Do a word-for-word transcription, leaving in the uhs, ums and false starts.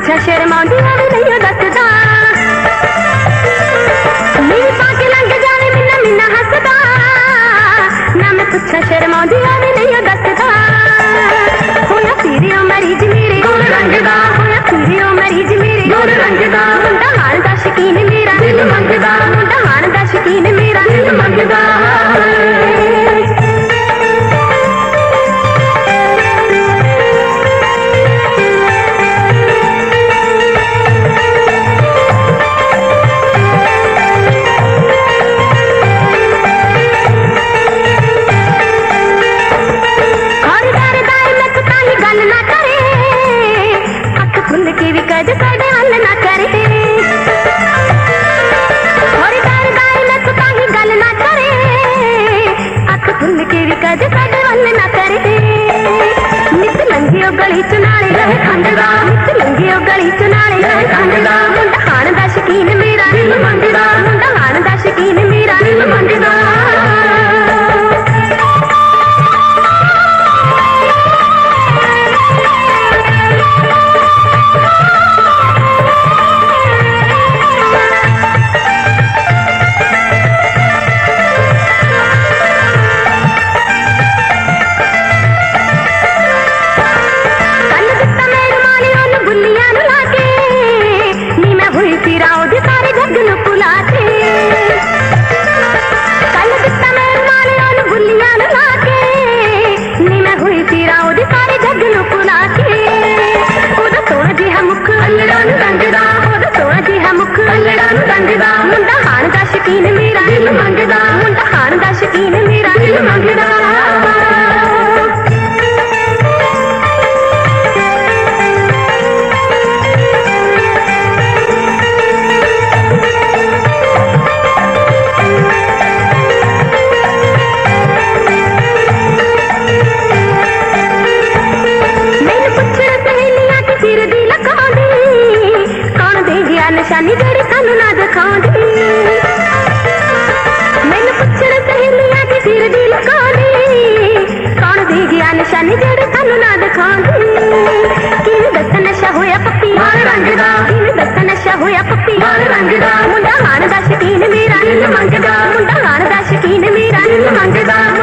ਪੁੱਛਾਂ ਸ਼ਰਮਾਉਂਦੀਆਂ ਵੀ ਨਹੀਂ ਉਹ ਦੱਸਦਾ ਨੀ ਪਾ ਕੇ ਲੰਘ ਜਾਵੇ ਮਿੰਨਾ ਮਿੰਨਾ ਹੱਸਦਾ ਨਾ ਮੈਂ ਪੁੱਛਾਂ ਸ਼ਰਮਾਉਂਦੀਆਂ ਵੀ ਨਹੀਂ ਉਹ ਦੱਸਦਾ ਹੋਇਆ ਪੀਰਿਓ ਮਰੀਜ਼ ਮੇਰੇ ਗੋਰੇ ਰੰਗ ਦਾ ਹੋਇਆ ਪੀਰਿਓ ਮਰੀਜ਼ ਮੇਰੇ ਗੋਰੇ ਰੰਗ ਦਾ ਮੁੰਡਾ ਹਾਣ ਦਾ ਸ਼ਕੀਨ ਮੇਰਾ ਦਿਲ ਮੰਗਦਾ ਮੁੰਡਾ ਹਾਣ ਦਾ ਸ਼ਕੀਨ ਮੇਰਾ ਦਿਲ ਮੰਗਦਾ कद कदे हल ना करे और डर गाय मैं तो काहे गल ना करे अख खुल के भी कद कदे हल ना करे नित लंघियो गली चुनाले रहे खंडदा नित लंघियो गली चुनाले रहे खंडदा मुंडा हाण दा शकीन मेरा दिल मंगदा मुंडा हाण दा शकीन मेरा दिल मंगदा मुंडा हाण दा शकीन मेरा दिल मंगदा मुंडा हाण दा शकीन मेरा दिल मंगदा मैनू पुछण सहेलियां कि सिर दी लखांदी कौन दे गया निशानी जेड़ी सानू ना दिखांदी मैनू पुछण सहेलियां कि सिर दी लखांदी कौन दे गया निशानी जेड़ी सानू ना दिखांदी किवें दस नशा होया पप्पी लाल रंग दा किवें दस नशा होया पप्पी लाल रंग दा मुंडा हाण दा शकीन मेरा दिल मंगदा मुंडा हाण दा शकीन मेरा दिल मंगदा